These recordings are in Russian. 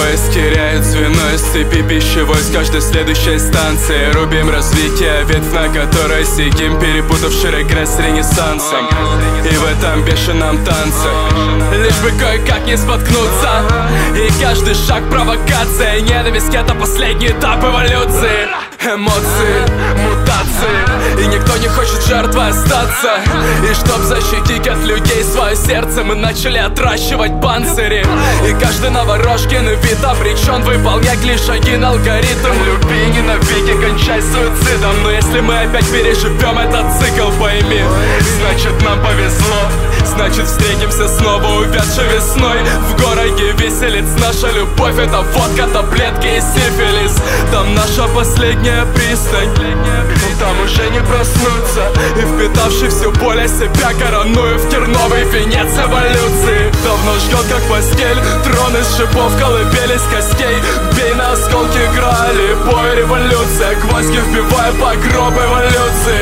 поезд теряет звено из цепи пищевой. С каждой следующей станции рубим развитие, ветвь, на которой сидим, перепутавший регресс с ренессансом. И в этом бешеном танце лишь бы кое-как не споткнуться. И каждый шаг провокация, ненависть — это последний этап эволюции. Эмоции, мутации, и никто не хочет жертвой остаться. И чтоб защитить от людей свое сердце, мы начали отращивать панцири. И каждый новорожденный вид обречен выполнять лишь один алгоритм: люби, ненавиди, кончай суицидом. Но если мы опять переживем этот цикл, пойми, значит нам повезло. Значит встретимся снова увядшей весной. В городе виселиц наша любовь — это водка, таблетки и сифилис. Там наша последняя пристань, там уже не проснуться. И впитавший всю боль о себя короную в терновый венец эволюции. Давно ждет как постель, трон из шипов, колыбель из костей. Бей на осколки грали, бой, революция. Гвозди вбивая по гроб эволюции.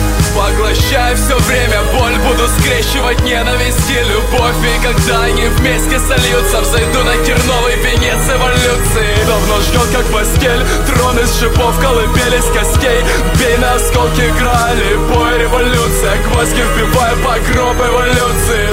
Поглощая все время боль, буду скрещивать ненависть и любовь. И когда они вместе сольются, взойду на терновый венец эволюции. Давно ждет как постель, трон из шипов, колыбель из костей. Бей на осколки грали, бой, революция. Гвозди вбивая по гроб эволюции.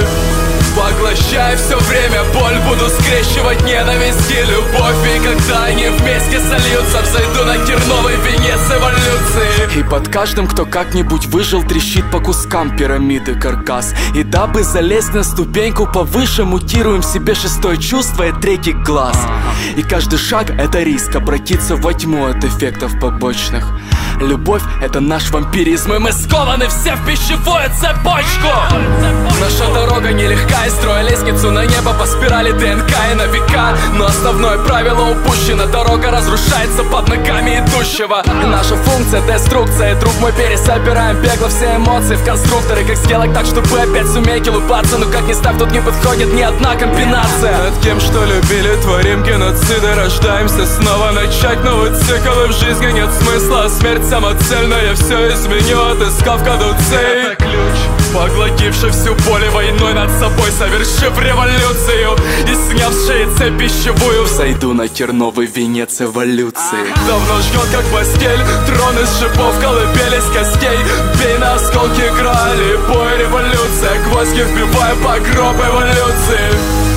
Поглощая все время боль, буду скрещивать ненависть и любовь. И когда они вместе сольются, взойду на терновый венец эволюции. И под каждым, кто как-нибудь выжил, трещит по кускам пирамиды каркас. И дабы залезть на ступеньку повыше, мутируем в себе шестое чувство и третий глаз. И каждый шаг — это риск обратиться во тьму от эффектов побочных. Любовь — это наш вампиризм, и мы скованы все в пищевую цепочку. Наша дорога нелегка, и строя лестницу на небо по спирали ДНК и на века. Но основное правило упущено: дорога разрушается под ногами идущего. И наша функция — деструкция. И, друг мой, пересобираем бегло все эмоции в конструкторы. Как сделать так, чтобы опять суметь улыбаться? Но как ни ставь, тут не подходит ни одна комбинация. Над тем, что любили, творим геноциды. Рождаемся снова, начать новый цикл. И в жизни нет смысла, а смерть самоцельная. Все изменю, отыскав кадуцей. Это ключ, поглотивший всю боль и войной над собой, совершив революцию и сняв с шеи цепь пищевую, взойду на терновый венец эволюции. Давно ждет как постель, трон из шипов, колыбель из костей. Бей на осколки грали, бой, революция. Гвозди вбивая по гроб эволюции.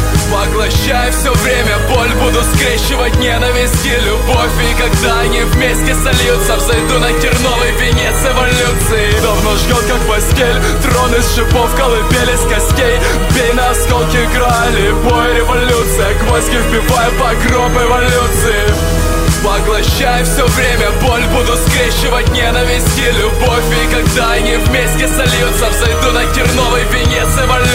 Поглощая все время боль, буду скрещивать ненависть и любовь. И когда они вместе сольются, взойду на терновый венец эволюции. Давно ждет как постель, трон из шипов, колыбель из костей. Бей на осколки грали, бой, революция. Гвозди вбивая по гроб эволюции. Поглощая все время боль, буду скрещивать ненависть и любовь. И когда они вместе сольются, взойду на терновый венец эволюции.